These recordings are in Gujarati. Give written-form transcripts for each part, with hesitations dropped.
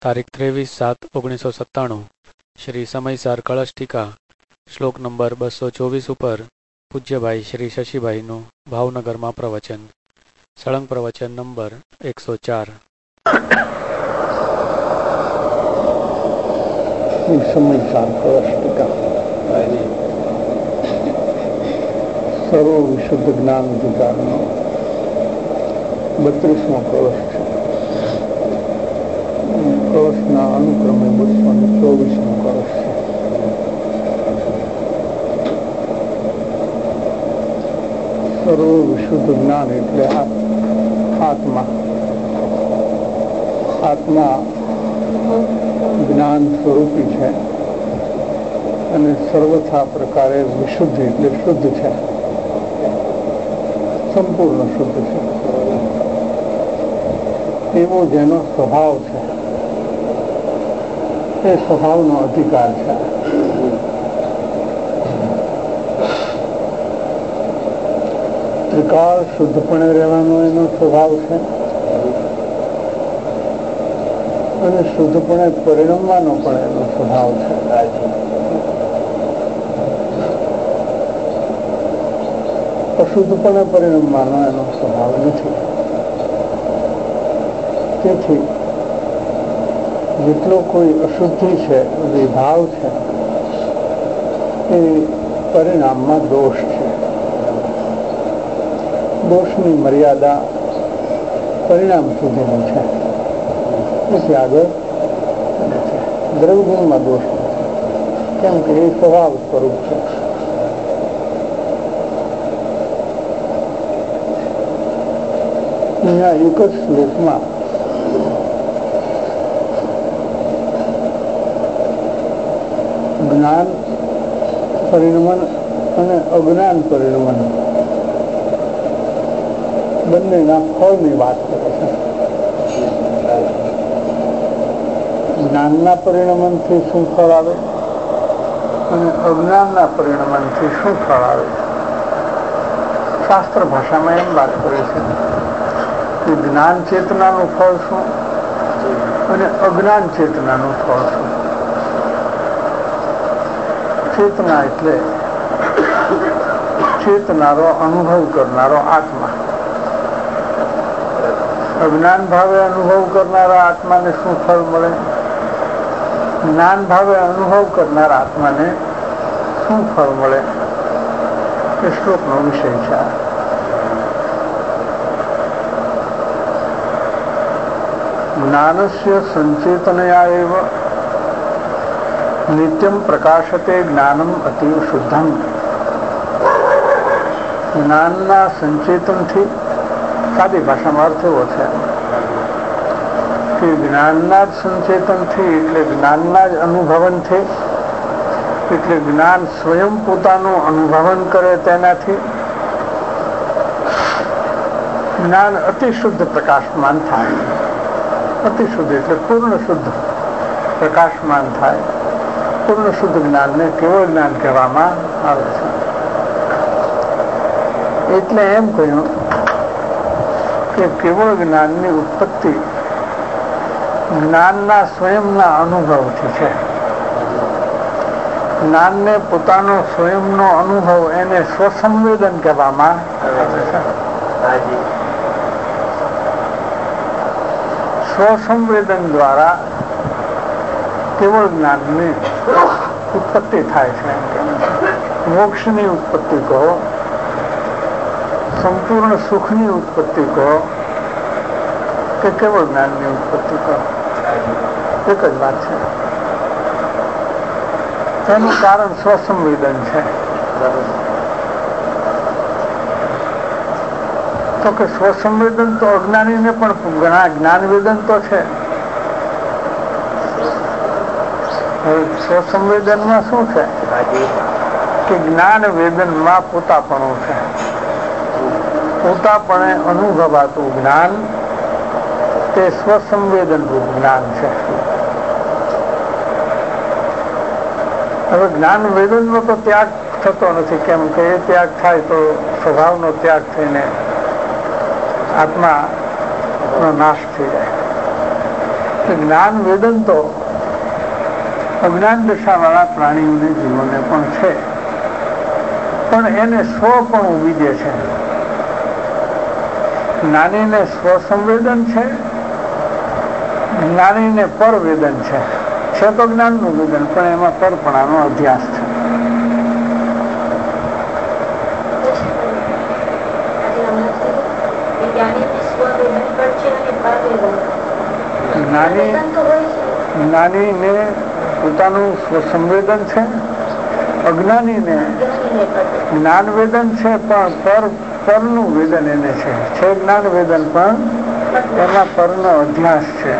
તારીખ 23/7/1997 શ્રી સમયસાર કળશ ટીકા શ્લોક નંબર 224 ઉપર પૂજ્યભાઈ શ્રી શશીભાઈનું ભાવનગરમાં પ્રવચન. સળંગ પ્રવચન નંબર 104. સમયસાર કળશ ટીકા સર્વ વિશુદ્ધ જ્ઞાન અધિકારનો 32મો કળશ છે. કળશના અનુક્રમે 224મો કળશ છે. સર્વ વિશુદ્ધ જ્ઞાન એટલે આત્મા. આત્મા જ્ઞાન સ્વરૂપી છે અને સર્વથા પ્રકારે વિશુદ્ધ એટલે શુદ્ધ છે, સંપૂર્ણ શુદ્ધ છે. એવો જેનો સ્વભાવ છે એ સ્વભાવનો અધિકાર છે. ત્રિકાળ શુદ્ધપણે રહેવાનો એનો સ્વભાવ છે અને શુદ્ધપણે પરિણમવાનો પણ એનો સ્વભાવ છે. અશુદ્ધપણે પરિણમવાનો એનો સ્વભાવ નથી. તેથી જેટલો કોઈ અશુદ્ધિ છે, વિભાવ છે, એ પરિણામમાં દોષ છે. દોષની મર્યાદા પરિણામ સુધીની છે, તેથી આગળ દ્રવ્યગુણમાં દોષ નથી, કેમ કે એ સ્વભાવ સ્વરૂપ છે. અહીંયા એક જ શ્લોકમાં જ્ઞાન પરિણમન અને અજ્ઞાન પરિણમન બંનેના ફળની વાત કરે છે. જ્ઞાનના પરિણમનથી શું ફળ આવે અને અજ્ઞાનના પરિણમનથી શું ફળ આવે, શાસ્ત્ર ભાષામાં એમ વાત કરે છે કે જ્ઞાન ચેતનાનું ફળ શું અને અજ્ઞાન ચેતનાનું ફળ શું. ચેતના એટલે ચેતનારો, અનુભવ કરનારો આત્મા. અજ્ઞાન ભાવે અનુભવ કરનારા આત્માને શું ફળ મળે, જ્ઞાન ભાવે અનુભવ કરનારા આત્માને શું ફળ મળે, એ શ્લોકનો વિષય છે. જ્ઞાનસ્ય સંચેતનયા એવ નિત્યમ પ્રકાશતે જ્ઞાનમ અતિવ શુદ્ધમ. જ્ઞાનના સંચેતનથી, સાદી ભાષામાં અર્થ એવો છે કે જ્ઞાનના જ સંચેતનથી એટલે જ્ઞાનના જ અનુભવનથી, એટલે જ્ઞાન સ્વયં પોતાનું અનુભવન કરે તેનાથી જ્ઞાન અતિ શુદ્ધ પ્રકાશમાન થાય. અતિ શુદ્ધ એટલે પૂર્ણ શુદ્ધ પ્રકાશમાન થાય. પૂર્ણ શુદ્ધ જ્ઞાનને કેવળ જ્ઞાન કહેવામાં આવે છે. એટલે એમ કહ્યું કે કેવળ જ્ઞાનની ઉત્પત્તિ જ્ઞાનના સ્વયંના અનુભવથી છે. જ્ઞાનને પોતાનો સ્વયંનો અનુભવ, એને સ્વસંવેદન કહેવામાં આવે છે. સ્વસંવેદન દ્વારા કેવળ જ્ઞાનની ઉત્પત્તિ થાય છે. મોક્ષની ઉત્પત્તિ કહો, સંપૂર્ણ સુખની ઉત્પત્તિ કહો કે કેવળ જ્ઞાનની ઉત્પત્તિ કહો, એક જ વાત છે. તેનું કારણ સ્વસંવેદન છે. તો કે સ્વસંવેદન તો અજ્ઞાનીને પણ ઘણા જ્ઞાનવેદન તો છે. સ્વસંવેદનમાં શું છે કે જ્ઞાન વેદનમાં પોતાપણું છે. પોતાપણે અનુભવાતું જ્ઞાન તે સ્વસંવેદન રૂપ જ્ઞાન છે. હવે જ્ઞાન વેદનનો તો ત્યાગ થતો નથી, કેમ કે એ ત્યાગ થાય તો સ્વભાવનો ત્યાગ થઈને આત્માનો નાશ થઈ જાય. જ્ઞાન વેદન તો અજ્ઞાન દશાવાળા પ્રાણીઓને જીવોને પણ છે, પણ એને સ્વપણું વિજે છે. જ્ઞાનીને સ્વસંવેદન છે, જ્ઞાનીને પરવેદન છે તો જ્ઞાનનું વેદન, પણ એમાં પરપણાનો અભ્યાસ છે. જ્ઞાનીને પોતાનું સ્વસંવેદન છે, અજ્ઞાનીને જ્ઞાન વેદન છે, પણ પરનું વેદન એને છે જ્ઞાન વેદન, પણ એમાં પરનો અભ્યાસ છે.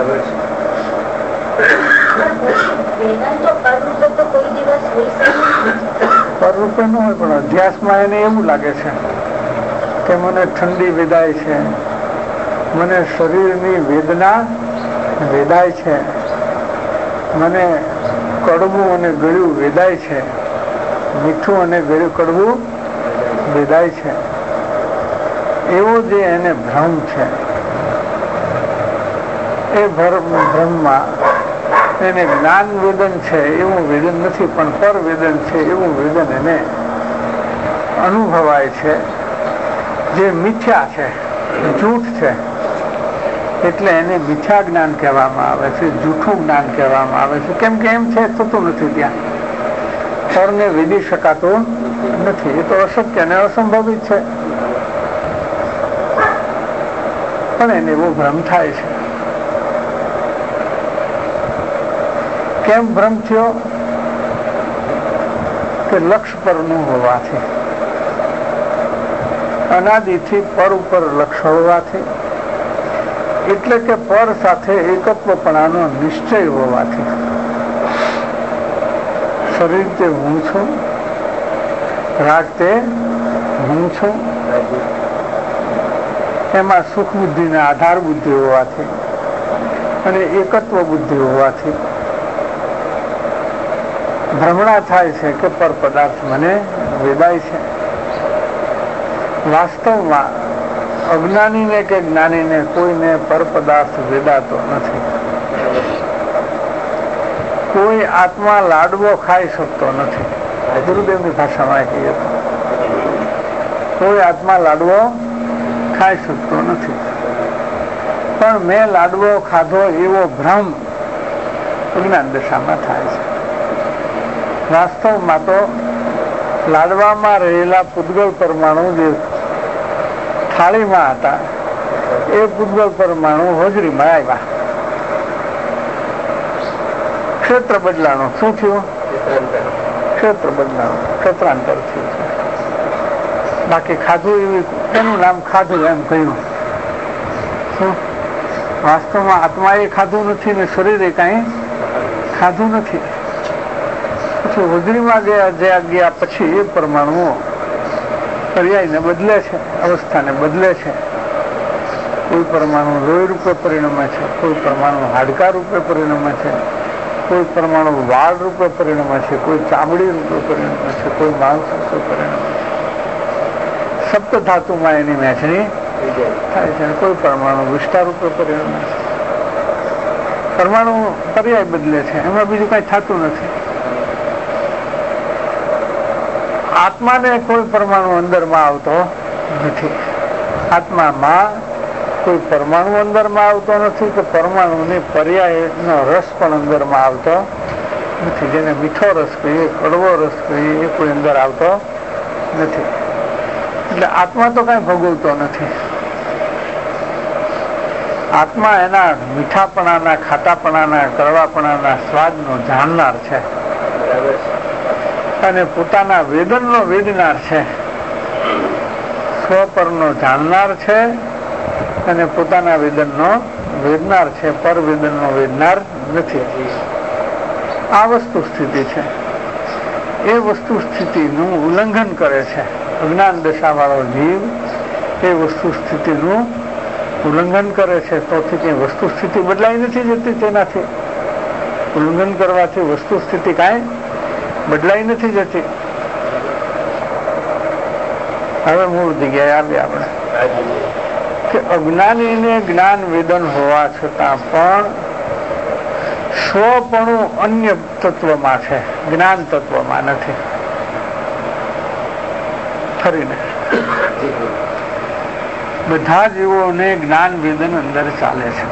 પરરૂપે ન હોય, પણ અભ્યાસમાં એને એવું લાગે છે કે મને ઠંડી વેદાય છે, મને શરીરની વેદના વેદાય છે, મને કડવું અને ગળ્યું વેદાય છે, મીઠું અને ગળ્યું કડવું વેદાય છે. એવો જે એને ભ્રમ છે, એ ભ્રમમાં એને જ્ઞાન વેદન છે એવું વેદન નથી, પણ પર વેદન છે એવું વેદન એને અનુભવાય છે, જે મિથ્યા છે, જૂઠ છે. એટલે એને મિથ્યા જ્ઞાન કહેવામાં આવે છે, જૂઠું જ્ઞાન કહેવામાં આવે છે. કેમ કે એમ છે થતું નથી, ત્યાં પરને વેદી શકાતું નથી. એ તો અશક્ય અને અસંભવિત છે, પણ એને એવો ભ્રમ થાય છે. કેમ ભ્રમ થયો? કે લક્ષ પરનું હોવાથી, અનાદિથી પર ઉપર લક્ષ હોવાથી, એટલે કે પર સાથે એકત્વપણાનો નિશ્ચય હોવાથી. શરીર તે હું છું, રાગ તે હું છું, એમાં સુખ બુદ્ધિને આધાર બુદ્ધિ હોવાથી અને એકત્વ બુદ્ધિ હોવાથી ભ્રમણા થાય છે કે પર પદાર્થ મને વેદાય છે. વાસ્તવમાં અજ્ઞાનીને કે જ્ઞાનીને કોઈને પર પદાર્થ વેદાતો નથી. કોઈ આત્મા લાડવો ખાઈ શકતો નથી. ગુરુદેવની ભાષામાં કહીએ તો કોઈ આત્મા લાડવો ખાઈ શકતો નથી, પણ મેં લાડવો ખાધો એવો ભ્રમ અજ્ઞાન દશામાં થાય છે. વાસ્તવમાં તો લાડવામાં રહેલા પૂતગલ પરમાણુ જે થાળીમાં હતા, એ પૂતગલ પરમાણુ હોજરીમાં આવ્યા. ક્ષેત્ર બદલાણું. શું થયું? ક્ષેત્ર બદલાણું, ક્ષેત્રાંતર થયું છે. બાકી ખાધું એવી એનું નામ ખાધું એમ કહ્યું. શું વાસ્તવમાં આત્માએ ખાધું નથી ને શરીરે કાંઈ ખાધું નથી. પછી હોજરીમાં ગયા પછી એ પરમાણુઓ પર્યાયને બદલે છે, અવસ્થાને બદલે છે. કોઈ પરમાણુ લોહી રૂપે પરિણમે છે, કોઈ પરમાણુ હાડકા રૂપે પરિણમે છે, કોઈ પરમાણુ વાળ રૂપે પરિણમે છે, કોઈ ચામડી રૂપે પરિણમે છે, કોઈ માંસ રૂપે પરિણમે છે. સપ્ત ધાતુમાં એની વહેંચણી થાય છે. કોઈ પરમાણુ વિષ્ઠા રૂપે પરિણમે છે. પરમાણુ પર્યાય બદલે છે, એમાં બીજું કઈ થતું નથી. આત્માને કોઈ પરમાણુ અંદરમાં આવતો નથી. આત્મામાં કોઈ પરમાણુ અંદરમાં આવતો નથી કે પરમાણુની પર્યાયનો રસ પણ અંદરમાં આવતો નથી. જેને મીઠો રસ કહીએ, કડવો રસ કહીએ, એ કોઈ અંદર આવતો નથી. એટલે આત્મા તો કઈ ભોગવતો નથી. આત્મા એના મીઠાપણાના, ખાટાપણાના, કડવાપણાના સ્વાદનો જાણનાર છે અને પોતાના વેદનનો વેદનાર છે. સ્વપરનો જાણનાર છે અને પોતાના વેદનનો વેદનાર છે. પર વેદનનો વેદનાર નથી. આ વસ્તુ સ્થિતિ છે. એ વસ્તુ સ્થિતિનું ઉલ્લંઘન કરે છે અજ્ઞાન દશાવાળો જીવ. એ વસ્તુ સ્થિતિનું ઉલ્લંઘન કરે છે. તોથી કઈ વસ્તુ સ્થિતિ બદલાઈ નથી જતી. તેનાથી ઉલ્લંઘન કરવાથી વસ્તુ સ્થિતિ કાંઈ બદલાઈ નથી જતી. હવે મૂળ જગ્યાએ આવ્યા આપણે કે અજ્ઞાનીને જ્ઞાન વેદન હોવા છતાં પણ સ્વપણું અન્ય તત્વમાં છે, જ્ઞાન તત્વમાં નથી. ફરીને બધા જીવોને જ્ઞાન વેદન અંદર ચાલે છે,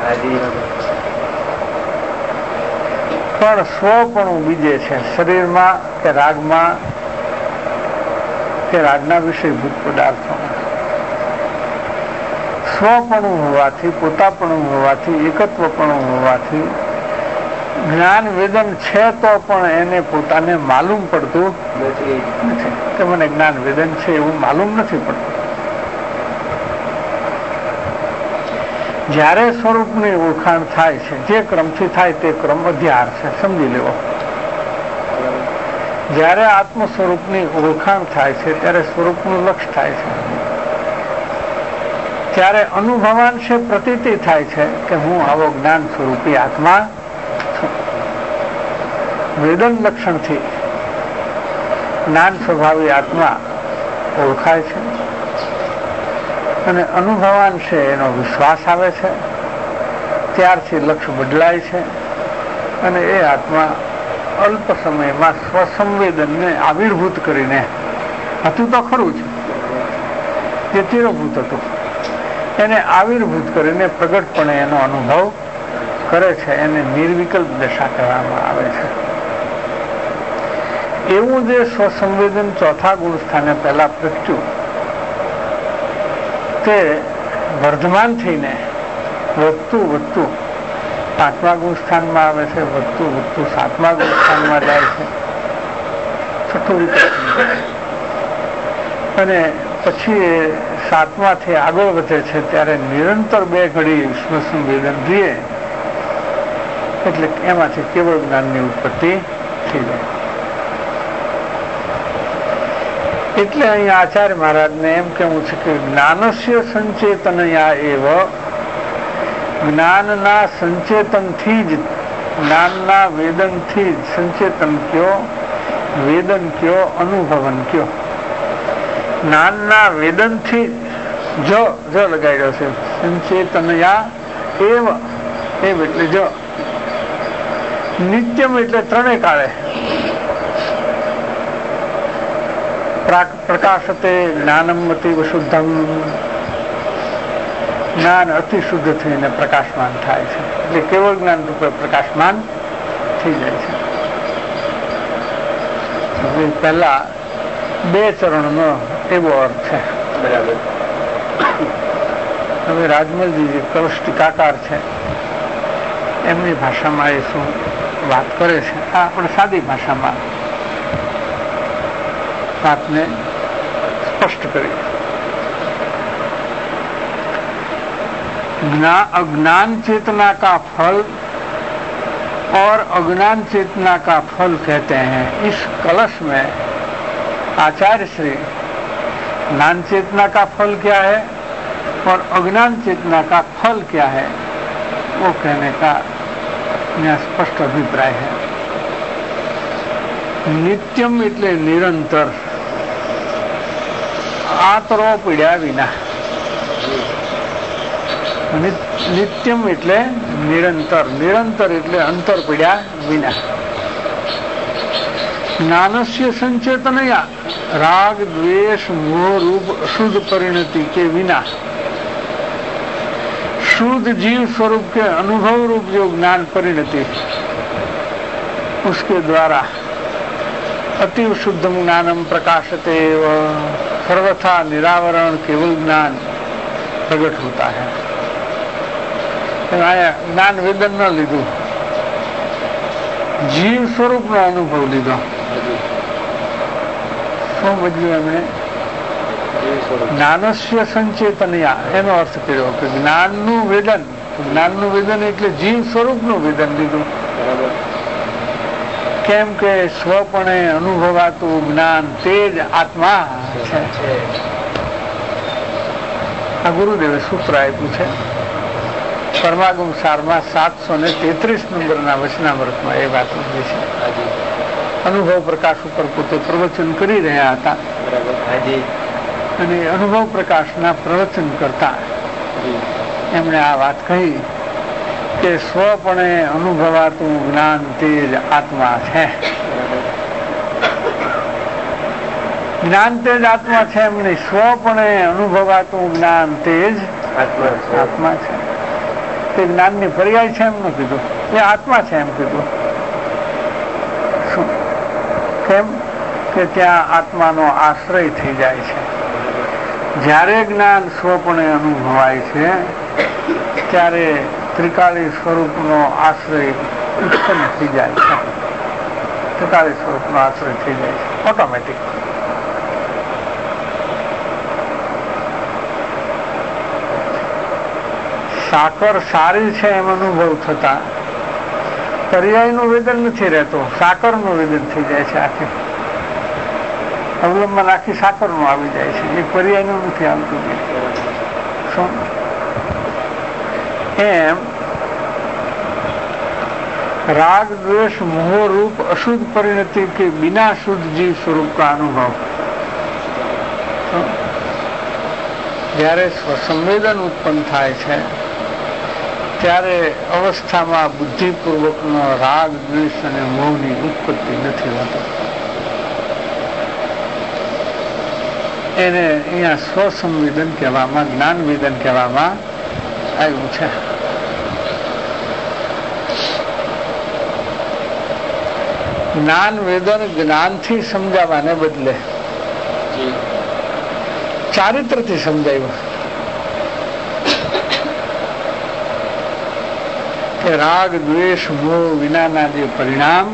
પણ સ્વપણું બીજે છે, શરીરમાં કે રાગમાં કે રાગના વિષયભૂત પદાર્થોમાં. સ્વપણું હોવાથી, પોતાપણું હોવાથી, એકત્વપણું હોવાથી જ્ઞાન વેદન છે તો પણ એને પોતાને માલુમ પડતું નથી કે મને જ્ઞાન વેદન છે એવું માલુમ નથી પડતું. જ્યારે સ્વરૂપની ઓળખાણ થાય છે, જે ક્રમથી થાય તે ક્રમ અધ્યાર છે, સમજી લેવો. જ્યારે આત્મ સ્વરૂપની ઓળખાણ થાય છે ત્યારે સ્વરૂપનું લક્ષ થાય છે, ત્યારે અનુભવાંશે પ્રતીતિ થાય છે કે હું આવો જ્ઞાન સ્વરૂપી આત્મા છું. વેદન લક્ષણથી જ્ઞાન સ્વભાવી આત્મા ઓળખાય છે અને અનુભવાંશે એનો વિશ્વાસ આવે છે. ત્યારથી લક્ષ્ય બદલાય છે અને એ આત્મા અલ્પ સમયમાં સ્વસંવેદનને આવિર્ભૂત કરીને, હતું તો ખરું જ, જે તિરોભૂત હતું એને આવિર્ભૂત કરીને પ્રગટપણે એનો અનુભવ કરે છે. એને નિર્વિકલ્પ દશા કહેવામાં આવે છે. એવું જે સ્વસંવેદન ચોથા ગુણ સ્થાને પહેલા પ્રગટ્યું તે વર્ધમાન થઈને વધતું વધતું પાંચમા ગુણ સ્થાનમાં આવે છે, વધતું વધતું સાતમા ગુણ સ્થાનમાં જાય છે, છઠ્ઠું વિકલ્પ, અને પછી એ સાતમાથી આગળ વધે છે ત્યારે નિરંતર બે ઘડી સ્વસંવેદન રહીએ એટલે એમાંથી કેવળ જ્ઞાનની ઉત્પત્તિ થઈ જાય. એટલે અહીંયા આચાર્ય મહારાજને એમ કેવું છે કે જ્ઞાનસ્ય સંચેતનયા એવ, જ્ઞાનના સંચેતનથી જ, જ્ઞાનના વેદનથી જ, સંચેતન કયો, વેદન કયો, અનુભવન કયો, જ્ઞાનના વેદનથી જ લગાડ્યો છે. સંચેતનયા એવ, એવ એટલે જ, નિત્યમ એટલે ત્રણે કાળે, પ્રકાશતે જ્ઞાનમ અતિ શુદ્ધમ, જ્ઞાન અતિ શુદ્ધ થઈને પ્રકાશમાન થાય છે એટલે કેવળ જ્ઞાન રૂપે પ્રકાશમાન થઈ જાય છે. પહેલા બે ચરણનો એવો અર્થ છે. બરાબર. હવે રાજમલજી જે કલશ ટીકાકાર છે એમની ભાષામાં એ શું વાત કરે છે, આ આપણે સાદી ભાષામાં बात ने स्पष्ट करी. अज्ञान चेतना का फल और अज्ञान चेतना का फल कहते हैं. इस कलश में आचार्य श्री ज्ञान चेतना का फल क्या है और अज्ञान चेतना का फल क्या है वो कहने का यहाँ स्पष्ट अभिप्राय है. नित्यम એટલે નિરંતર, આતરો પીડ્યા વિના. નિત્યમ એટલે નિરંતર, નિરંતર એટલે અંતર પીડ્યા વિના. જ્ઞાનસ્ય સંચેતનયા, રાગ द्वेष मोह रूप शुद्ध परिणति के बिना शुद्ध जीव स्वरूप के अनुभव रूप जो ज्ञान परिणति उसके द्वारा अति शुद्धम ज्ञानम प्रकाशते सर्वथा निरावरण केवल ज्ञान प्रकट होता है. ज्ञान वेदन न लीधु, जीव स्वरूप नो अनुभव लीधो. શું બદલ્યું એમણે? જ્ઞાનસ્ય સંચેતનયા એનો અર્થ કર્યો કે જ્ઞાનનું વેદન. જ્ઞાનનું વેદન એટલે જીવ સ્વરૂપનું વેદન લીધું. કેમ કે સ્વપણે અનુભવાતું જ્ઞાન તે જ આત્મા છે. આ ગુરુદેવે સૂત્ર આપ્યું છે પરમાગમ સારમાં 733 નંબરના વચનામૃતમાં એ વાત લખી છે. અનુભવ પ્રકાશ ઉપર પોતે પ્રવચન કરી રહ્યા હતા અને અનુભવ પ્રકાશના પ્રવચન કરતા એમણે આ વાત કહી કે સ્વપણે અનુભવાતું જ્ઞાન તે જ આત્મા છે. જ્ઞાન તે જ આત્મા છે એમ નહીં, સ્વપણે અનુભવાતું જ્ઞાન તે જ આત્મા છે. તે જ્ઞાનની પર્યાય છે એમ ન કીધું, એ આત્મા છે એમ કીધું. શું કેમ કે ત્યાં આત્માનો આશ્રય થઈ જાય છે. જ્યારે જ્ઞાન સ્વપણે અનુભવાય છે ત્યારે ત્રિકાળી સ્વરૂપનો આશ્રય ઉત્પન્ન થઈ જાય છે. ત્રિકાળી સ્વરૂપનો આશ્રય થઈ જાય છે ઓટોમેટિક. સાકર સારી છે એમ અનુભવ થતા પર્યાયનું વેદન નથી રહેતું, સાકરનું વેદન થઈ જાય છે. આખી અવલંબન આખી સાકરનું આવી જાય છે, એ પર્યાયનું નથી આવતું. શું એમ राग द्वेष मोह रूप अशुद्ध परिणति के बिना शुद्ध जीव स्वरूप का अनुभव જ્યારે સંવેદન ઉત્પન્ન થાય છે ત્યારે અવસ્થામાં બુદ્ધિપૂર્વકનો રાગ દ્વેષ અને મોહની ઉત્પત્તિ નથી હોતી. એને અહીંયા સ્વસંવેદન કહેવામાં, જ્ઞાન વેદન કહેવામાં આવ્યું છે. જ્ઞાન વેદન જ્ઞાનથી સમજાવવાને બદલે ચારિત્રથી સમજાવ્યું કે રાગ દ્વેષ મોહ વિનાના જે પરિણામ,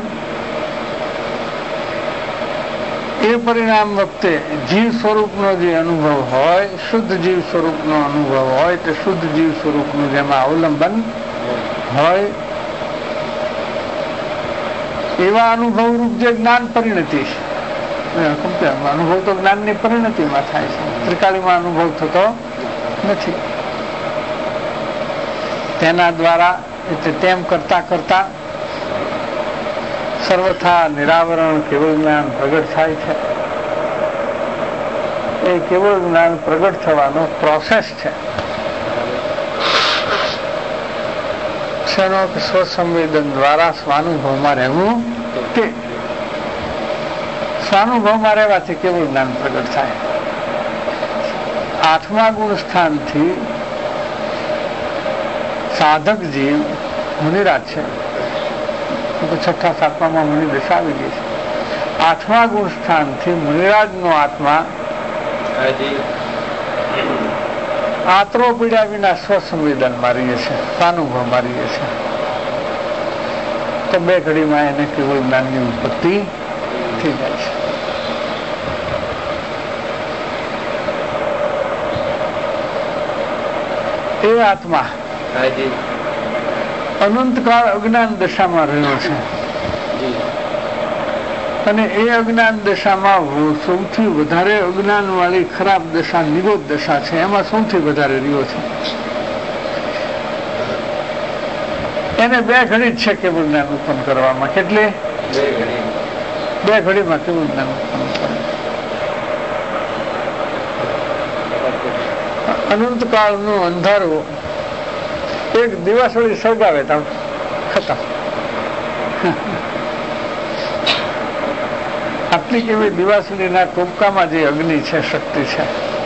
એ પરિણામ વખતે જીવ સ્વરૂપનો જે અનુભવ હોય, શુદ્ધ જીવ સ્વરૂપનો અનુભવ હોય, તે શુદ્ધ જીવ સ્વરૂપનું જેમાં અવલંબન હોય એવા અનુભવ રૂપ જે જ્ઞાન પરિણતિ છે. અનુભવ તો જ્ઞાનની પરિણતિમાં થાય છે, ત્રિકાળીમાં અનુભવ થતો નથી. તેના દ્વારા એટલે તેમ કરતા કરતા સર્વથા નિરાવરણ કેવળ જ્ઞાન પ્રગટ થાય છે. એ કેવળ જ્ઞાન પ્રગટ થવાનો પ્રોસેસ છે. સ્વસંવેદન દ્વારા સ્વાનુભવમાં રહેવું, તે સ્વાનુભવમાં રહેવાથી કેવળ જ્ઞાન પ્રગટ થાય. 8મા ગુણ સ્થાનથી સાધક જીવ મુનિરાજ છે, 6ઠા 7મામાં મુનિ દશા આવી ગઈ છે. 8મા ગુણ સ્થાનથી મુનિરાજનો આત્મા આત્રો પીડ્યા વિના સ્વસંવેદન મારીએ છે, સ્વાનુભવ મારીએ છે. તો 2 ઘડીમાં એને કેવળ જ્ઞાનની ઉત્પત્તિ થઈ જાય છે. એ આત્મા અનંતકાળ અજ્ઞાન દશામાં રહ્યો છે અને એ અજ્ઞાન દશામાં સૌથી વધારે અજ્ઞાન વાળી ખરાબ દશા નિરોધ દશા છે, એમાં સૌથી વધારે રહ્યો છે. એને 2 ઘડી જ છે કેવળ જ્ઞાન ઉત્પન્ન કરવામાં. કેટલી? 2 ઘડીમાં કેવળ જ્ઞાન ઉત્પન્ન કરે. અનંતકાળનું અંધારું એક દિવાસળી સળગાવે તો ખતમ. આટલી કેવી દિવાસળીના ટૂંકામાં જે અગ્નિ છે, શક્તિ છે,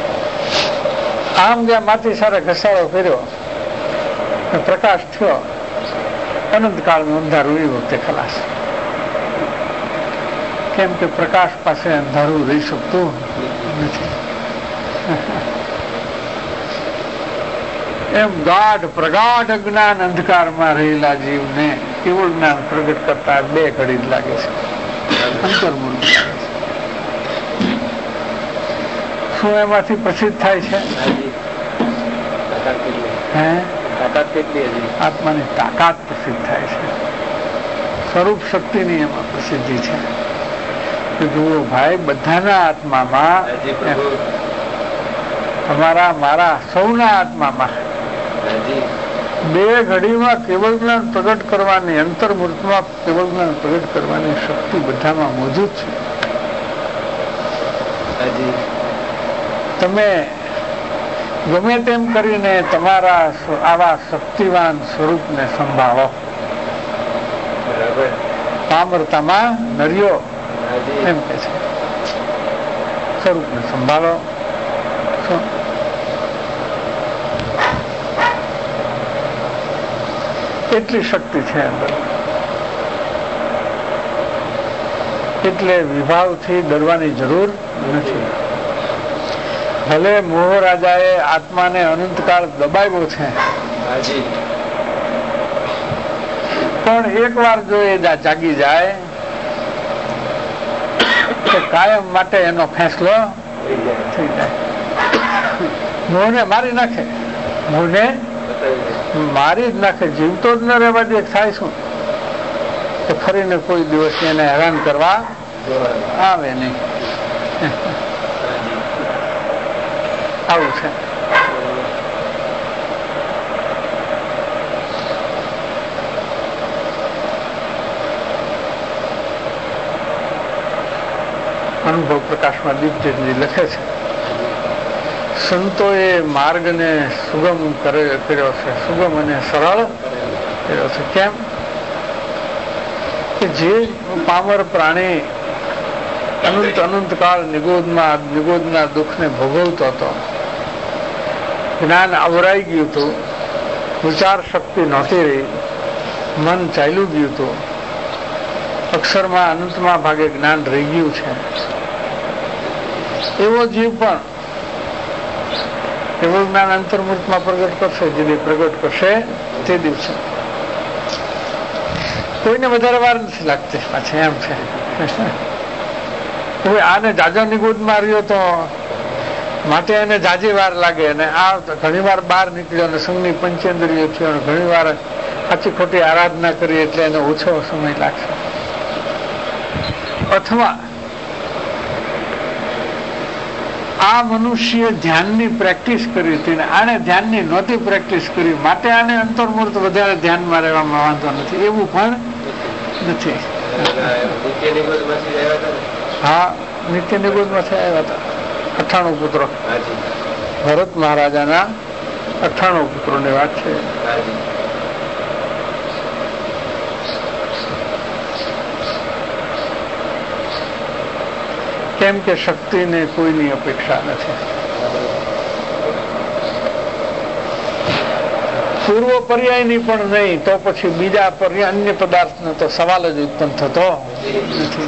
આમ જ્યાં માટી સારા ઘસારો કર્યો, પ્રકાશ થયો, અનંતકાળનું અંધારું એ વખતે ખલાસ. કેમ કે પ્રકાશ પાસે અંધારું રહી શકતું નથી. એમ ગાઢ પ્રગાઢ અજ્ઞાન અંધકારમાં રહેલા જીવને કેવળ જ્ઞાન પ્રગટ કરતા 2 ઘડી જ લાગે છે. અંતર્મુખ શું એમાંથી પ્રસિદ્ધ થાય છે? આત્માની તાકાત પ્રસિદ્ધ થાય છે. સ્વરૂપ શક્તિની એમાં પ્રસિદ્ધિ છે કે જુઓ ભાઈ, બધાના આત્મામાં, તમારા મારા સૌના આત્મામાં 2 ઘડીમાં કેવળ જ્ઞાન પ્રગટ કરવાની, અંતર્મૂર્તમાં કેવળ જ્ઞાન પ્રગટ કરવાની શક્તિ બધામાં મોજૂદ છે. તમે ગમે તેમ કરીને તમારા આવા શક્તિવાન સ્વરૂપને સંભાળો. પામરતામાં નર્યો એમ કે છે, સ્વરૂપને સંભાળો. એટલી શક્તિ છે અંદર. એટલે વિભાવથી ડરવાની જરૂર નથી. ભલે મોહરાજાએ આત્માને અનંતકાળ દબાવ્યો છે, પણ એક વાર જો એ જાગી જાય તો કાયમ માટે એનો ફેંસલો થઈ જાય. મોહને મારી નાખે, મોહને મારી જ નાખે, જીવતો જ ન રહેવા દે. થાય શું કે ફરીને કોઈ દિવસ એને હેરાન કરવા આવે નહીં. આવું છે. અનુભવ પ્રકાશમાં દીપજેતજી લખે છે, સંતોએ માર્ગને સુગમ કર્યો છે, સુગમ અને સરળ કર્યો છે. કેમ કે જે પામર પ્રાણી અનંતકાળ નિગોદના દુઃખને ભોગવતો હતો, જ્ઞાન આવરાઈ ગયું હતું, વિચાર શક્તિ નહોતી રહી, મન ચાલ્યું ગયું હતું, અક્ષરમાં અનંતમાં ભાગે જ્ઞાન રહી ગયું છે, એવો જીવ પણ એવું જ્ઞાન અંતર્મૂર્તમાં પ્રગટ કરશે. જે પ્રગટ કરશે તે દિવસે કોઈને વધારે વાર નથી લાગતી પાછી. એમ છે હવે આને જાજા નિગોદમાં રહ્યો તો માટે એને જાજી વાર લાગે, અને આ ઘણી વાર બહાર નીકળ્યો અને સંઘની પંચેન્દ્રિયો થયો અને ઘણી વાર સાચી ખોટી આરાધના કરી એટલે એને ઓછો સમય લાગશે. અથવા આ મનુષ્ય ધ્યાનની પ્રેક્ટિસ કરી હતી ને આને ધ્યાનની નહોતી પ્રેક્ટિસ કરી, માટે આને અંતર્મૂર્ત વધારે ધ્યાનમાં રહેવામાં વાંધો નથી, એવું પણ નથી. હા, નિત્ય નિગોદમાંથી આવ્યા હતા 98 પુત્રો. ભરત મહારાજાના 98 પુત્રોની વાત છે. કેમ કે શક્તિને કોઈની અપેક્ષા નથી. પૂર્વ પર્યાયની પણ નહીં, તો પછી બીજા પર્યાય અન્ય પદાર્થનો તો સવાલ જ ઉત્પન્ન થતો નથી.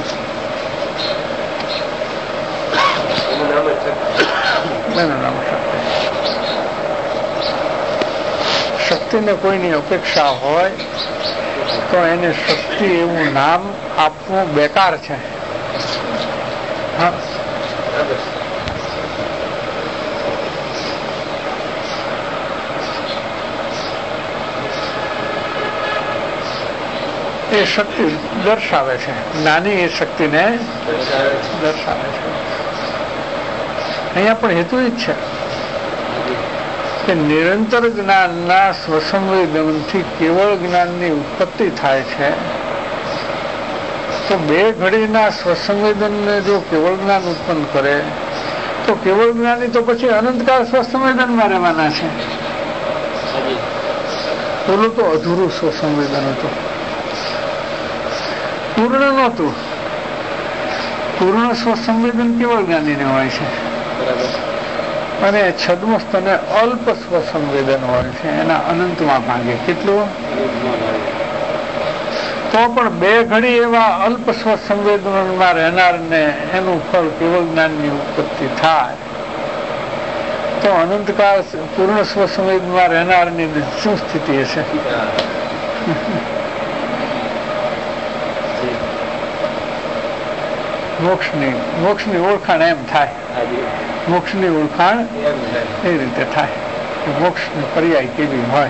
શક્તિને કોઈની અપેક્ષા હોય તો એને શક્તિ એવું નામ આપવું બેકાર છે. એ શક્તિ દર્શાવે છે, નાની એ શક્તિને દર્શાવે છે. અહીંયા પણ હેતુ જ છે કે નિરંતર જ્ઞાનના સ્વસંવેદનથી કેવળ જ્ઞાનની ઉત્પત્તિ થાય છે. તો બે ઘડીના સ્વસંવેદનને જો કેવળ જ્ઞાન ઉત્પન્ન કરે તો કેવળ જ્ઞાની તો પછી અનંતકાળ સ્વસંવેદનમાં રહેવાના છે. પેલું તો અધૂરું સ્વસંવેદન હતું, પૂર્ણ નહોતું. પૂર્ણ સ્વસંવેદન કેવળ જ્ઞાનીને હોય છે, અને છદ્મસ્ત અને અલ્પ સ્વસંવેદન હોય છે એના અનંતમાં ભાગે. કેટલું? તો પણ બે ઘડી એવા અલ્પ સ્વસંવેદનમાં રહેનારને એનું ફળ કેવળ જ્ઞાનની ઉત્પત્તિ થાય તો અનંતકાળ પૂર્ણ સ્વસંવેદનમાં રહેનારની શું સ્થિતિ હશે? મોક્ષની ઓળખાણ એમ થાય, મોક્ષની ઓળખાણ એ રીતે થાય કે મોક્ષની પર્યાય કેવી હોય.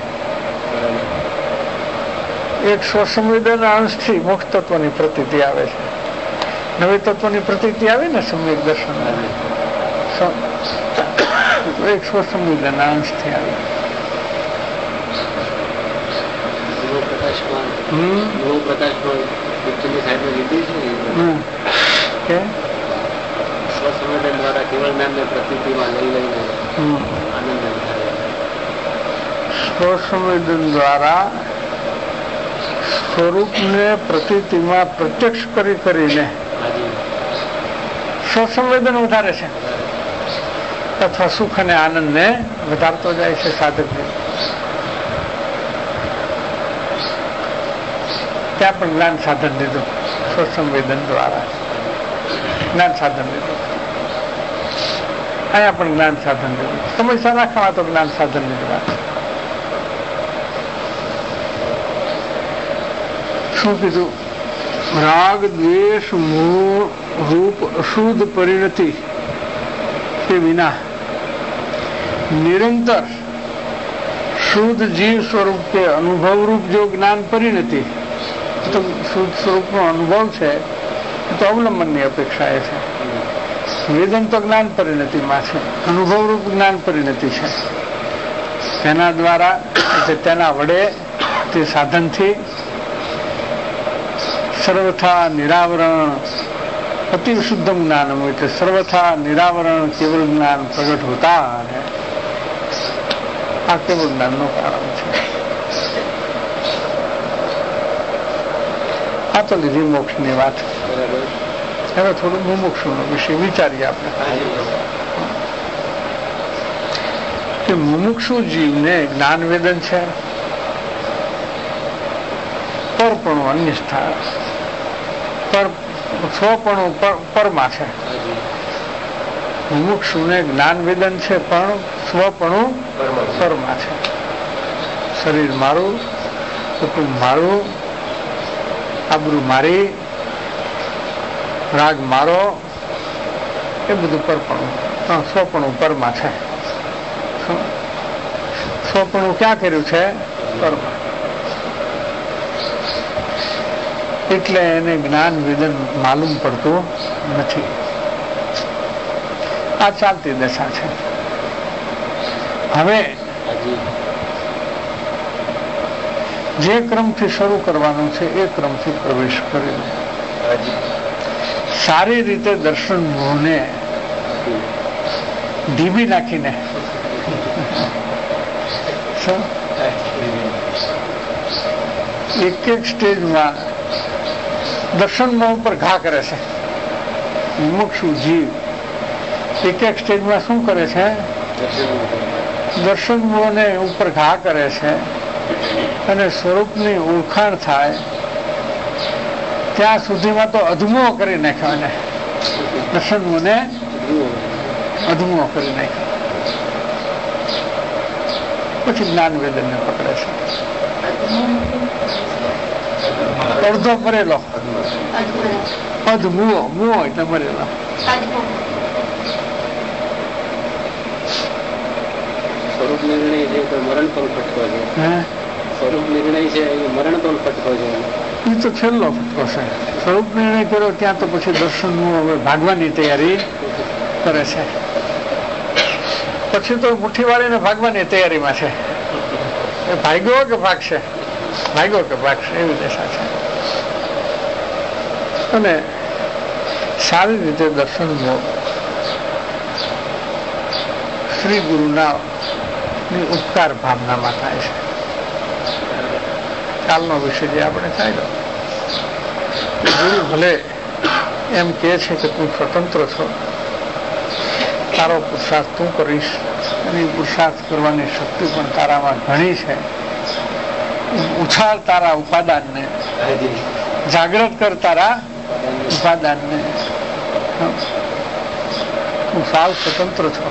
એક સ્વસંવેદન અંશથી મોક્ષ તત્વની પ્રતીતિ આવે છે. નવી તત્વની પ્રતીતિ આવી ને સમ્યક દર્શન, એક સ્વસંવેદન અંશથી આવે. સ્વસંવેદન દ્વારા કેવળ જ્ઞાનને પ્રતીતિમાં લઈ લઈને સ્વસંવેદન દ્વારા સ્વરૂપને પ્રતીતિમાં પ્રત્યક્ષ કરીને સ્વસંવેદન વધારે છે અથવા સુખ અને આનંદને વધારતો જાય છે સાધક. ત્યાં પણ જ્ઞાન સાધન લીધું, સ્વસંવેદન દ્વારા જ્ઞાન સાધન લીધું. અહીંયા પણ જ્ઞાન સાધન લીધું. સમસ્યા રાખવા તો જ્ઞાન સાધન લીધું. શું કીધું? રાગ દ્વેષ મોહ રૂપ અશુદ્ધ પરિણતિ કે વિના નિરંતર શુદ્ધ જીવ સ્વરૂપ કે અનુભવ રૂપ જો જ્ઞાન પરિણતિ, તો શુદ્ધ સ્વરૂપનો અનુભવ છે તો અવલંબનની અપેક્ષા એ છે. વેદન તો જ્ઞાન પરિણતિમાં છે, અનુભવ રૂપ જ્ઞાન પરિણતિ છે. તેના દ્વારા તેના વડે તે સાધનથી સર્વથા નિરાવરણ અતિ શુદ્ધમ જ્ઞાનમ, એટલે સર્વથા નિરાવરણ કેવળ જ્ઞાન પ્રગટ હોતા है. આ કેવળ જ્ઞાનનું કારણ છે. આ તો લીધી મોક્ષની વાત. હવે થોડું મુમુક્ષુનો વિશે વિચારીએ આપણે કે મુમુક્ષુ જીવને જ્ઞાન વેદન છે, પરપણું અન્ય સ્થાન, સ્વપણું પરમાં છે. મુમુક્ષુને જ્ઞાન વેદન છે પણ સ્વપણું પરમાં છે. શરીર મારું, કુટુંબ મારું, આબરૂ મારી, રાગ મારો, એ બધું પરપણું, સ્વપણું પરમાં છે. સ્વપણું ક્યાં કર્યું છે? પરમાં. એટલે એને જ્ઞાન વેદન માલુમ પડતું નથી. આ ચાલતી દશા છે. હવે જે ક્રમથી શરૂ કરવાનું છે એ ક્રમથી પ્રવેશ કરીને સારી રીતે દર્શન મોહને ઢીબી નાખીને એક એક સ્ટેજમાં દર્શન મોહ ઉપર ઘા કરે છે. મુમુક્ષુ જીવ એક એક સ્ટેજમાં શું કરે છે? દર્શન મોહને ઉપર ઘા કરે છે અને સ્વરૂપની ઓળખાણ થાય ત્યાં સુધીમાં તો અધમો કરી નાખ્યો. એને દર્શન મોહને અધમો કરી નાખ્યો. પછી જ્ઞાન વેદનને પકડે છે. અડધો મરેલો, અધમુઓ, મુઓ એટલે મરેલો. સ્વરૂપ નિર્ણય છે તો મરણ પણ ફટકો છે. સ્વરૂપ નિર્ણય છે એ મરણ પણ ફટકો છે. એ તો છેલ્લો ફટકો છે. સ્વરૂપ નિર્ણય કર્યો ત્યાં તો પછી દર્શનનું હવે ભાગવાની તૈયારી કરે છે. પછી તો મુઠ્ઠી વાળીને ભાગવાની તૈયારીમાં છે. એ ભાગ્યો કે ભાગશે, ભાગ્યો કે ભાગશે, એવી દશા છે. અને સારી રીતે દર્શન શ્રી ગુરુના ઉપકાર ભાવનામાં થાય છે. કાલનો વિષય જે આપણે ચાલ્યો, ગુરુ ભલે એમ કહે છે કે તું સ્વતંત્ર છો, તારો પુરુષાર્થ તું કરીશ, અને પુરુષાર્થ કરવાની શક્તિ પણ તારામાં ઘણી છે. ઉછાળ તારા ઉપાદાનને, જાગૃત કર તારા ઉપાદાનને. હું સાવ સ્વતંત્ર છું,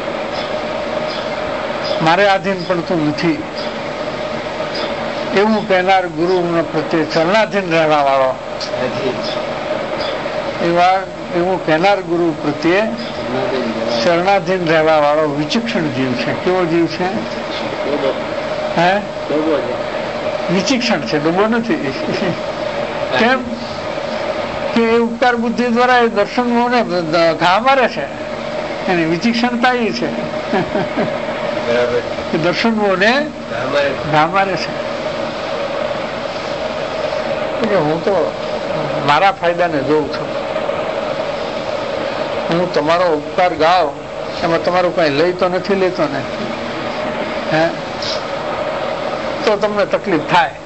મારે આધીન પણ તું નથી, એવું કહેનાર ગુરુ પ્રત્યે ચરણાધીન રહેવા વાળો, એવું કહેનાર ગુરુ પ્રત્યે ચરણાધીન રહેવા વાળો વિચક્ષણ જીવ છે. કેવો જીવ છે? હે, વિચક્ષણ છે, ડૂબો નથી. કેમ કે એ ઉપકાર બુદ્ધિ દ્વારા એ દર્શન મોહને ઘા મારે છે. એની વિચક્ષણતા એ છે કે દર્શન મોહને ઘા મારે છે. હું તો મારા ફાયદાને જોઉં છું. હું તમારો ઉપકાર ગાઉં એમાં તમારું કઈ લઈ તો નથી લેતો ને, હે? તો તમને તકલીફ થાય.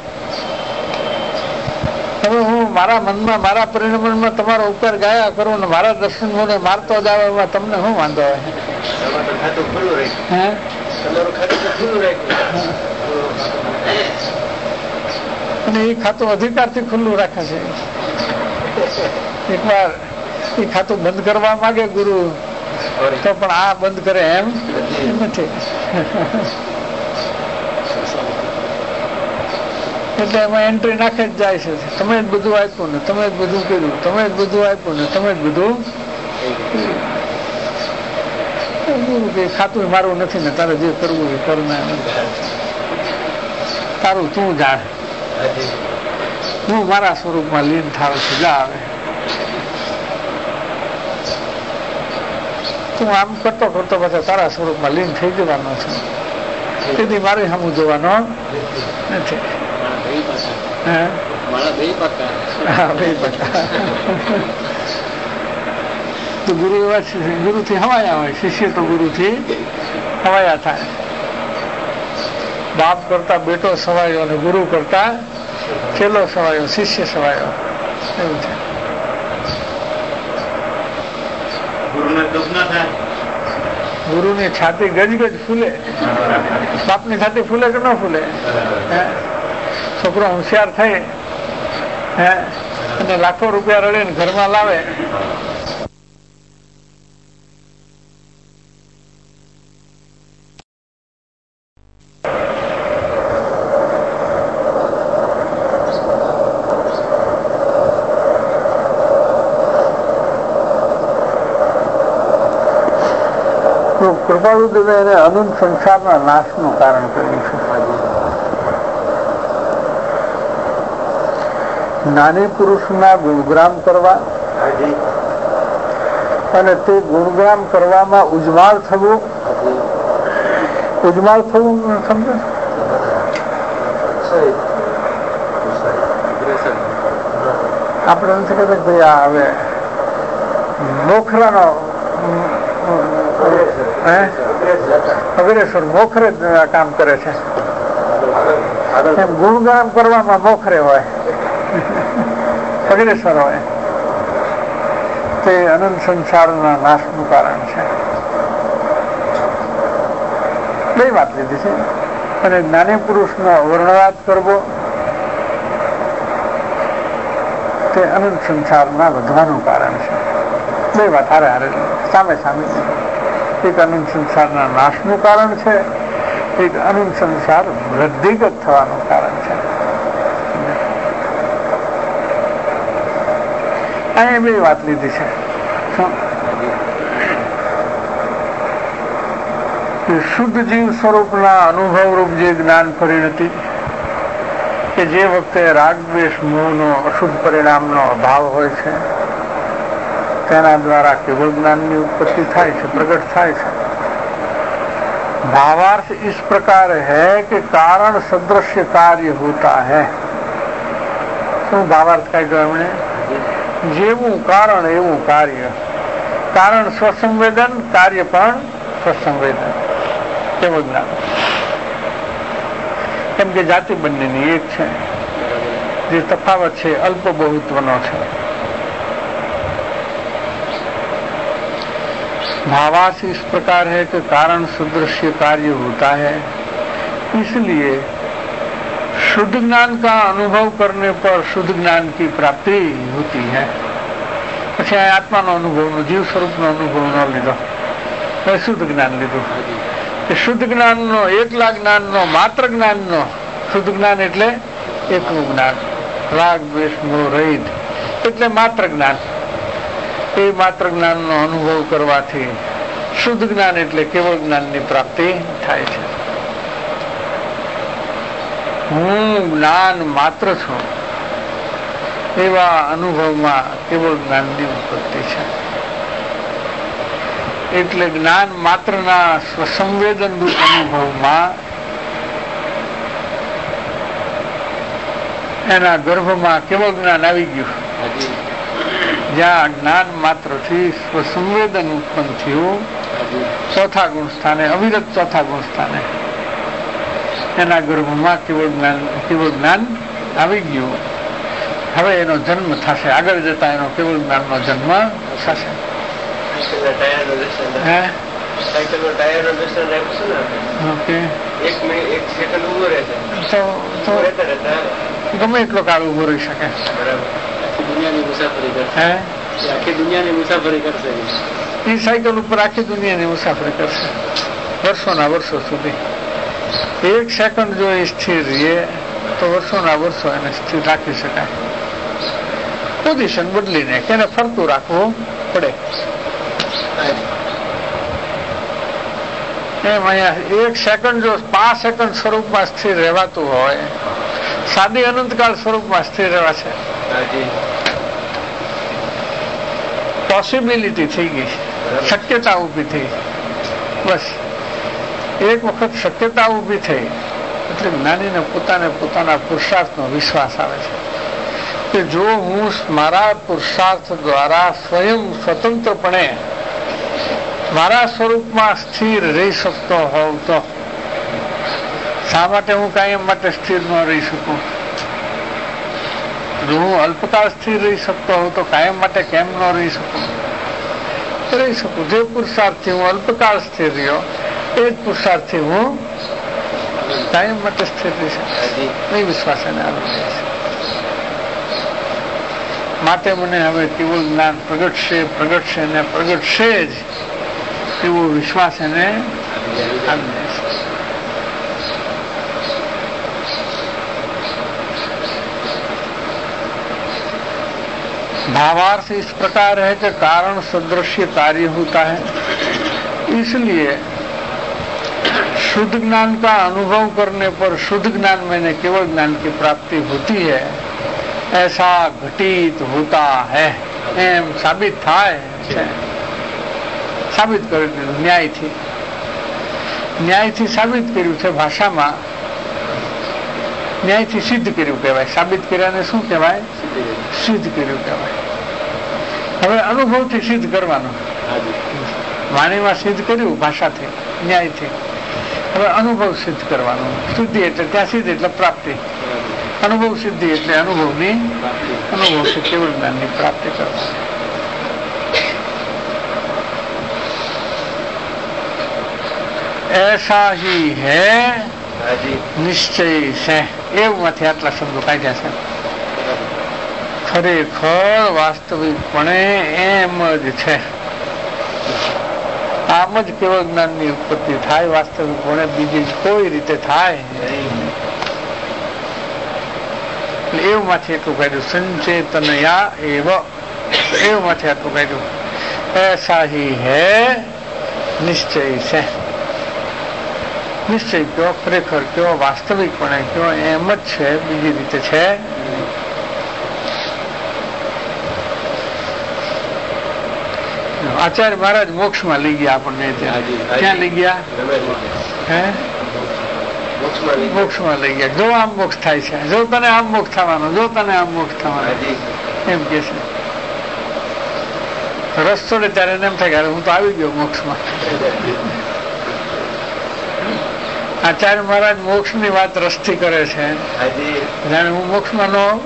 હવે હું મારા મનમાં મારા પરિણમનમાં તમારો ઉપકાર ગાયા કરું ને મારા દર્શન મને મારતો જ આવે, એમાં તમને શું વાંધો આવે? અને એ ખાતું અધિકારથી ખુલ્લું રાખે છે. એકવાર એ ખાતું બંધ કરવા માંગે ગુરુ તો પણ આ બંધ કરે એમ નથી. એટલે એમાં એન્ટ્રી નાખે જ જાય છે. તમે જ બધું આપ્યું ને, તમે જ બધું કર્યું, તમે જ બધું આપ્યું ને, તમે જ બધું. ગુરુ કે ખાતું મારું નથી ને, તારે જે કરવું એ કર ને, તારું તું જાણ. હું મારા સ્વરૂપમાં લીન થાવ છું, જા આવે. તું આમ કરતો કરતો પછી તારા સ્વરૂપમાં લીન થઈ જવાનો છે. તેથી મારે સામું જોવાનો નથી. તો ગુરુ એવા ગુરુથી હવાયા હોય, શિષ્ય તો ગુરુથી હવાયા થાય. બાપ કરતા બેટો સવાયો અને ગુરુ કરતા ચેલો સવાયો, શિષ્ય સવાયો, એવું છે. ગુરુની છાતી ગજગજ ફૂલે, બાપની છાતી ફૂલે કે ન ફૂલે? છોકરો હોશિયાર થઈ અને લાખો રૂપિયા રડીને ઘરમાં લાવે, કૃપાળુ દેવે એને અનંત સંસારના નાશનું કારણ કર્યું છે. જ્ઞાની પુરુષના ગુણગ્રામ કરવા અને તે ગુણગ્રામ કરવામાં ઉજમાળ થવું. ઉજમાળ થવું સમજો? આપણે નથી કહેતા ભાઈ આ હવે મોખરાનો અગ્રેસર મોખરે કામ કરે છે, એમ ગુણગાન કરવામાં મોખરે હોય, અગ્રેસર હોય. તે અનંત સંસારના નાશનું કારણ છે. બે વાત લીધી છે. અને જ્ઞાની પુરુષનો વર્ણવાદ કરવો તે અનંત સંસારના વધવાનું કારણ છે. બે વાત હારે હારે સામે સામે. એક અનંત સંસારના નાશનું કારણ છે, એક અનંત સંસાર વૃદ્ધિગત થવાનું કારણ છે. અહીંયા બે વાત લીધી છે. શુદ્ધ જીવ સ્વરૂપના અનુભવ રૂપ જે જ્ઞાન પરિણતિ કે જે વખતે રાગ દ્વેષ મોહનો અશુદ્ધ પરિણામનો અભાવ હોય છે તેના દ્વારા કેવળ જ્ઞાનની उत्पत्ति થાય છે, प्रकट થાય છે. भावार्थ इस प्रकार है कि कारण सदृश्य कार्य होता है. શું ભાવાર્થ કાઢ્યો એમણે? જેવું કારણ એવું કાર્ય. કારણ સ્વસંવેદન, કાર્ય પણ સ્વસંવેદન, કેવળ જ્ઞાન. કેમ કે જાતિ બંનેની એક છે. જે તફાવત છે અલ્પ બહુત્વનો છે. भावार्थ इस प्रकार है कि कारण सदृश्य कार्य होता है, इसलिए शुद्ध ज्ञान का अनुभव करने पर शुद्ध ज्ञान की प्राप्ति होती है. પછી આત્માનો અનુભવનો, જીવ સ્વરૂપનો અનુભવ ન લીધો, શુદ્ધ જ્ઞાન લીધું. શુદ્ધ જ્ઞાનનો, એકલા જ્ઞાનનો, માત્ર જ્ઞાનનો, શુદ્ધ જ્ઞાન એટલે એકલું જ્ઞાન, રાગ દ્વેષ મોહ રહિત, એટલે માત્ર જ્ઞાન. એ માત્ર જ્ઞાનનો અનુભવ કરવાથી શુદ્ધ જ્ઞાન એટલે કેવળ જ્ઞાનની પ્રાપ્તિ થાય છે. હું જ્ઞાન માત્ર છું એવા અનુભવમાં કેવળ જ્ઞાનની ઉત્પત્તિ છે. એટલે જ્ઞાન માત્રના સ્વસંવેદન રૂપ અનુભવમાં એના ગર્ભમાં કેવળ જ્ઞાન આવી ગયું. જ્યાં જ્ઞાન માત્ર થી સ્વસંવેદન ઉત્પન્ન થયું ચોથા ગુણ સ્થાને, અવિરત ચોથા ગુણ સ્થાને એના ગર્ભમાં કેવળ જ્ઞાન આવી ગયું. હવે એનો જન્મ થશે, આગળ જતા એનો કેવળ જ્ઞાનનો જન્મ થશે. ગમે એટલો કાળ ઉભો રહી શકે. દુનિયાની મુસાફરી કરશે, આખી દુનિયાની મુસાફરી કરશે. એ સાયકલ ઉપર આખી દુનિયાની મુસાફરી કરશે વર્ષોના વર્ષો સુધી. એક સેકન્ડ જો એ સ્થિર રહીએ તો વર્ષોના વર્ષો એને સ્થિર રાખી શકાય. પોઝિશન બદલીને એને ફરતું રાખવું પડે. એમ અહીંયા એક સેકન્ડ જો 5 સેકન્ડ સ્વરૂપમાં સ્થિર રહેવાતું હોય, સાદી અનંતકાળ સ્વરૂપમાં સ્થિર રહેવા છે. પોસિબિલિટી થઈ ગઈ, શક્યતા ઉભી થઈ. બસ એક વખત શક્યતા ઉભી થઈ એટલે જ્ઞાનીને પોતાના પુરુષાર્થનો વિશ્વાસ આવે છે કે જો હું મારા પુરુષાર્થ દ્વારા સ્વયં સ્વતંત્રપણે મારા સ્વરૂપમાં સ્થિર રહી શકતો હોઉં તો શા માટે હું કાયમ માટે સ્થિર ન રહી શકું? જો હું અલ્પકાળ સ્થિર રહી શકતો હોઉં તો કાયમ માટે કેમ ન રહી શકું? રહી શકું. જે પુરુષાર્થથી હું અલ્પકાળ સ્થિર રહ્યો એ જ પુરુષાર્થથી હું કાયમ માટે સ્થિર રહી શકું. એ વિશ્વાસ એને આવી જાય છે. માટે મને હવે કેવળ જ્ઞાન પ્રગટશે ને પ્રગટશે જ એવો વિશ્વાસ એને આવી જાય છે. भावार्थ इस प्रकार है कि कारण सदृश्य कार्य होता है, इसलिए शुद्ध ज्ञान का अनुभव करने पर शुद्ध ज्ञान में केवल ज्ञान की प्राप्ति होती है, ऐसा घटित होता है. एम साबित થાય છે. સાબિત કરી દીધું ન્યાયથી સાબિત કર્યું છે. ભાષામાં ન્યાયથી સિદ્ધ કર્યું કહેવાય. સાબિત કર્યાને શું કહેવાય? સિદ્ધ કર્યું કહેવાય. હવે અનુભવથી સિદ્ધ કરવાનું. વાણીમાં સિદ્ધ કર્યું ભાષાથી, ન્યાયથી. હવે અનુભવ સિદ્ધ કરવાનું. શુદ્ધિ એટલે ત્યાં સિદ્ધ એટલે પ્રાપ્તિ. અનુભવ સિદ્ધિ એટલે અનુભવથી કેવળ જ્ઞાનની પ્રાપ્તિ કરવાની. ऐसा ही है निश्चय से. એવું માંથી આટલા શબ્દો કાઢ્યા છે. ખરેખર વાસ્તવિકપણે એમ જ છે. આમ જ કેવળ જ્ઞાનની ઉત્પત્તિ થાય. વાસ્તવિકપણે બીજી કોઈ રીતે થાય. એવું માંથી એટલું કાઢ્યું. સંચેતનયા એવ, એવું માંથી આટલું કાઢ્યું. ऐसा ही है નિશ્ચય છે. નિશ્ચય કયો, ખરેખર કયો, વાસ્તવિકપણે કયો, એમ જ છે, બીજી રીતે છે. આચાર્ય મહારાજ મોક્ષમાં લઈ ગયા આપણને. ક્યાં લઈ ગયા? મોક્ષમાં લઈ ગયા. જો આમ મોક્ષ થાય છે, જો તને આમ મોક્ષ થવાનો, જો તને આમ મોક્ષ થવાનો, એમ કે છે. રસ છોડે ત્યારે એમ થાય કે હું તો આવી ગયો મોક્ષમાં. આચાર્ય મહારાજ મોક્ષ ની વાત રસથી કરે છે. જાણે હું મોક્ષમાં ન હોઉં.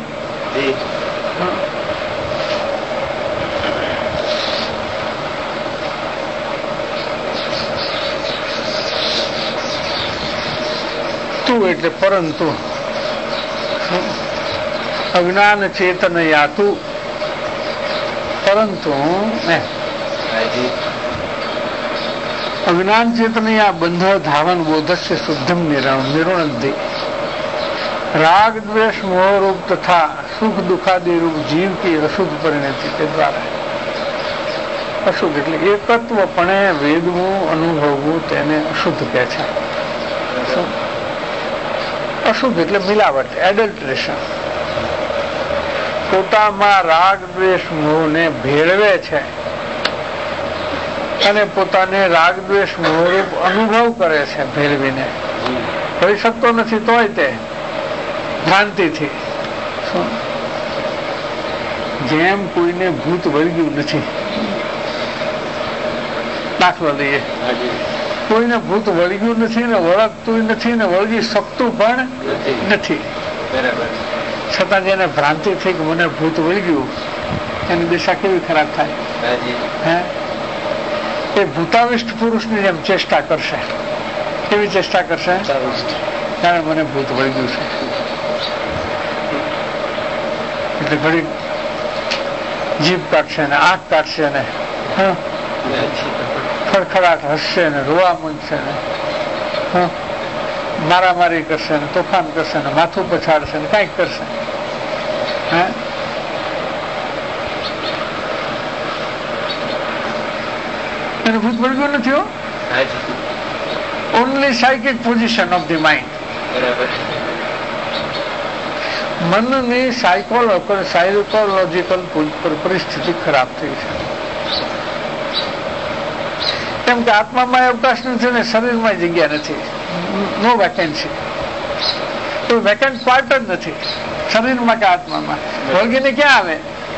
તું એટલે પરંતુ, અજ્ઞાન ચેતન યાતું, પરંતુ अज्ञान चेतनया बंध धावन बोधस्य शुद्धम निर्वणंति. राग द्वेष मोह रूप तथा सुख दुखादि रूप जीव की अशुद्ध परिणति के द्वारा. अशुद्ध એટલે એકત્વપણે વેદવું અનુભવવું તેને અશુદ્ધ કહે છે. અશુદ્ધ એટલે મિલાવટ, એડલ્ટ્રેશન. પોતામાં રાગ દ્વેષ મોહને ભેળવે છે અને પોતાને રાગ દ્વેષ મોહરૂપ અનુભવ કરે છે. ભેળવીને કરી શકતો નથી તોય તે ભ્રાંતિથી. જેમ કોઈને ભૂત વળગ્યું નથી, દાખલો લઈએ, કોઈને ભૂત વળગ્યું નથી ને વળગતું નથી ને વળગી શકતું પણ નથી, છતાં જેને ભ્રાંતિ થઈ કે મને ભૂત વળગ્યું, એની દિશા કેવી ખરાબ થાય? હે, એ ભૂતાવિષ્ટ પુરુષની જેમ ચેષ્ટા કરશે. કેવી ચેષ્ટા કરશે? કારણ મને ભૂત વળગ્યું છે. એટલે ઘડી જીભ કાઢશે ને આંખ કાઢશે ને ખડખડાટ હસશે ને રોવા માંડશે ને મારામારી કરશે ને તોફાન કરશે ને માથું પછાડશે ને કઈક કરશે. હે, એને ભૂત વળગ્યું નથી. હો, only psychic position of the mind. મનની સાયકોલોજીકલ પરિસ્થિતિ ખરાબ થઈ છે. કેમ કે આત્મામાં અવકાશ નથી ને શરીરમાં જગ્યા નથી. No vacancy. કોઈ વેકેન્ટ પાર્ટ જ નથી શરીરમાં કે આત્મામાં. વળગીને ક્યાં આવે?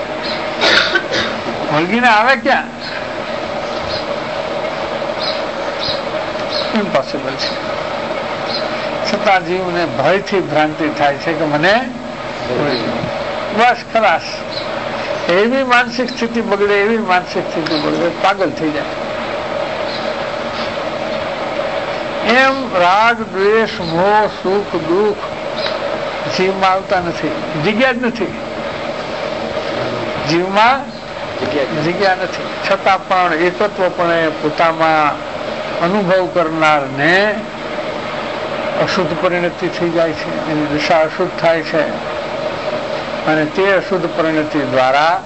વળગીને આવે ક્યાં? ઇમ્પોસિબલ છે. છતાં જીવને ભયથી ભ્રાંતિ થાય છે કે મને બસ ખલાસ. એવી માનસિક સ્થિતિ બગડે, એવી માનસિક સ્થિતિ બગડે, પાગલ થઈ જાય. એમ રાગ દ્વેષ મોહ સુખ દુઃખ જીવમાં આવતા નથી. જગ્યા જ નથી જીવમાં, જગ્યા નથી. છતાં પણ એકત્વપણે પોતામાં અનુભવ કરનારને અશુદ્ધ પરિણતિ થઈ જાય છે. એની દિશા અશુદ્ધ થાય છે અને તે અશુદ્ધ પરિણતિ દ્વારા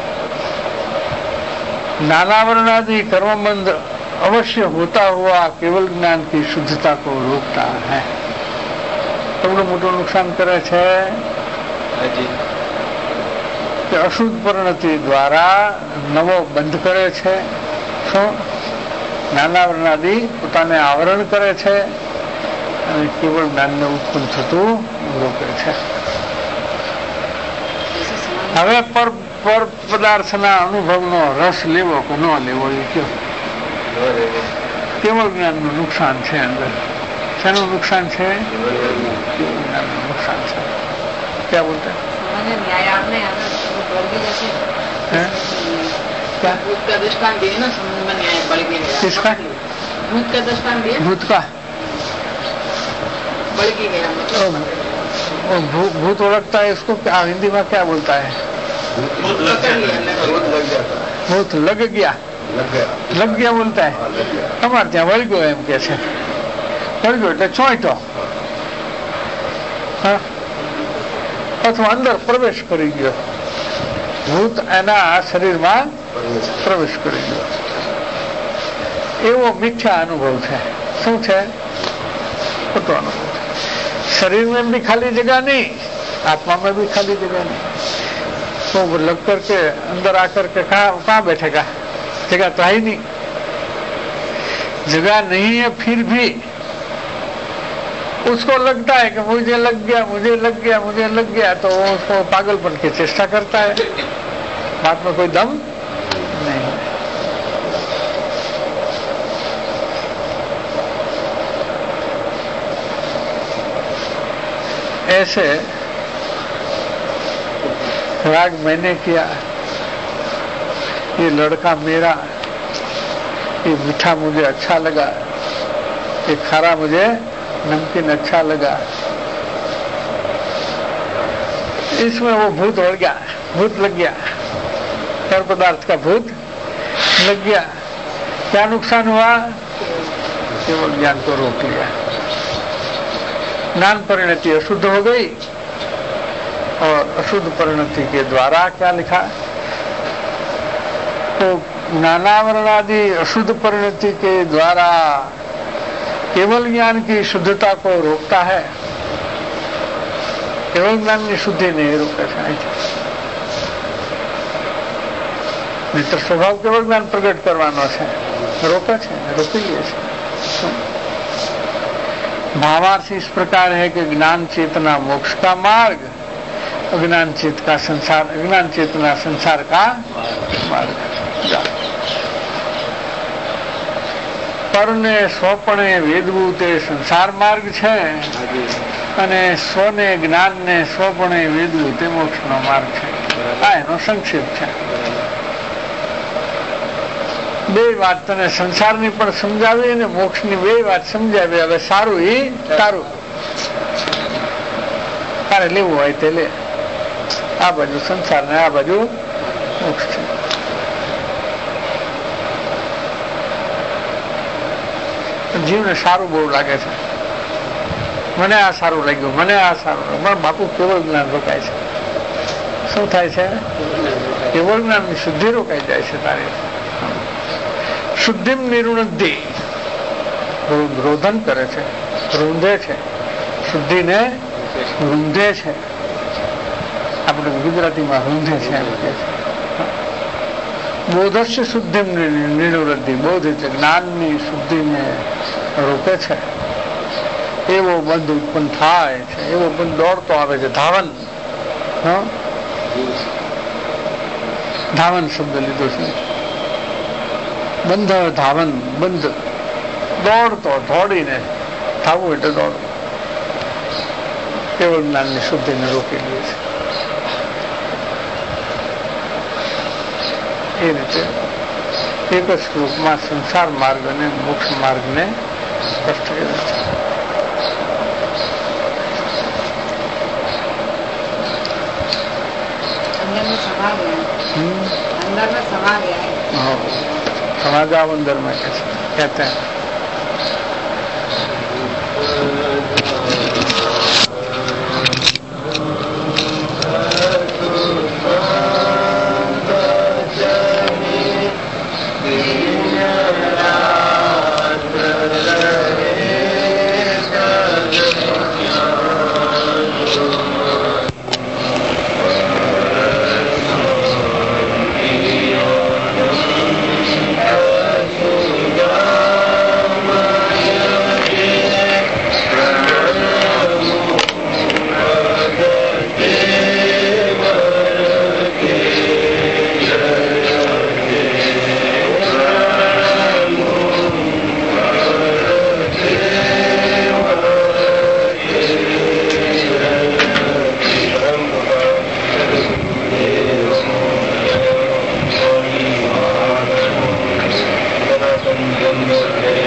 नानावरणादि कर्मबंध अवश्य होता हुआ केवल ज्ञान की शुद्धता को रोकता है. એવડું મોટું નુકસાન કરે છે કે અશુદ્ધ પરિણતિ દ્વારા નવો બંધ કરે છે. શું? નાનાવરણાદિ પોતાને આવરણ કરે છે અને કેવળ જ્ઞાનને ઉત્પન્ન થતું રોકે છે. હવે પર પદાર્થના અનુભવનો રસ લેવો કે ન લેવો એ કયો? કેવળ જ્ઞાનનું નુકસાન છે. અંદર શેનું નુકસાન છે? नुकसान है. क्या बोलते हैं? क्या भूत का दृष्टांत दिए ना, समझ में नहीं आया. बढ़ गया. किसका? भूत का दृष्टांत दिए. भूत का बढ़ गया. भूत ओळखता है इसको क्या हिंदी में क्या बोलता है? भूत लग गया. लग गया बोलता है. हमारे ત્યાં વળગ્યો એમ કે છે. વળગ્યો એટલે ચોંટ્યો અથવા અંદર પ્રવેશ કરી ગયો. ભૂત એના શરીરમાં પ્રવેશ કરી ગયો. એવો મિથ્યા અનુભવ છે. શું છે? ખોટો અનુભવ. शरीर में भी खाली जगह नहीं, आत्मा में भी खाली जगह नहीं. तो वो लग करके अंदर आकर के कहाँ बैठेगा? जगह तो है ही नहीं. जगह नहीं है फिर भी उसको लगता है कि मुझे लग गया, मुझे लग गया, मुझे लग गया. तो वो उसको पागलपन की चेष्टा करता है. बात में कोई दम नहीं है. ऐसे राग मैंने किया, ये लड़का मेरा, ये मीठा मुझे अच्छा लगा, ये खारा मुझे नमकीन अच्छा लगा. इसमें वो भूत बढ़ गया, भूत लग गया. हर पदार्थ का भूत लग गया. क्या नुकसान हुआ? केवल ज्ञान को रोक लिया. ज्ञान परिणति अशुद्ध हो गई और अशुद्ध परिणति के द्वारा क्या लिखा? तो नानावरणादि अशुद्ध परिणति के द्वारा केवल ज्ञान की शुद्धता को रोकता है. केवल ज्ञान की शुद्धि नहीं रोके. मित्र स्वभाव केवल ज्ञान प्रकट करवानो है, रोके छे, रोकी લે છે. भावार्थ इस प्रकार है कि ज्ञान चेतना मोक्ष का मार्ग, अज्ञान चेत का संसार, अज्ञान चेतना संसार का मार्ग. પરને સોપણે વેદવું તે સંસાર માર્ગ છે અને સ્વને જ્ઞાનને સોપણે વેદવું તે મોક્ષનો માર્ગ છે. આ એનો સંક્ષેપ છે. બે વાત તને સંસારની પણ સમજાવી અને મોક્ષની બે વાત સમજાવી. હવે સારું એ તારું, તારે લેવું હોય તે લે. આ બાજુ સંસાર ને આ બાજુ મોક્ષ છે. જીવને સારું બહુ લાગે છે. મને આ સારું લાગ્યું, મને આ સારું લાગ્યું. પણ બાપુ કેવળ જ્ઞાન રોકાય છે. શું થાય છે? કેવળ જ્ઞાનની શુદ્ધિ રોકાઈ જાય છે તારી. શુદ્ધિ નિરુણદ્ધિ રોધન કરે છે, રૂંધે છે. શુદ્ધિને રૂંધે છે. આપણે ગુજરાતીમાં રૂંધે છે એમ કે છે. બોધસ્ય શુદ્ધિ નિરુદ્ધિ, બોધ છે જ્ઞાનની શુદ્ધિને રોકે છે. એવો બંધ ઉત્પન્ન થાય છે, એવો બંધ દોડતો આવે છે. ધાવન, ધાવન શબ્દ લીધો છે. બંધ ધાવન, બંધ દોડતો, દોડીને ધાવવું એટલે દોડવું. કેવળ જ્ઞાનની શુદ્ધિને રોકી દે છે. એ રીતે એક જ શ્લોકમાં સંસાર માર્ગ અને મોક્ષ માર્ગને સ્પષ્ટ કર્યો છે. समाजाव अंदर में कहते हैं. Thank you.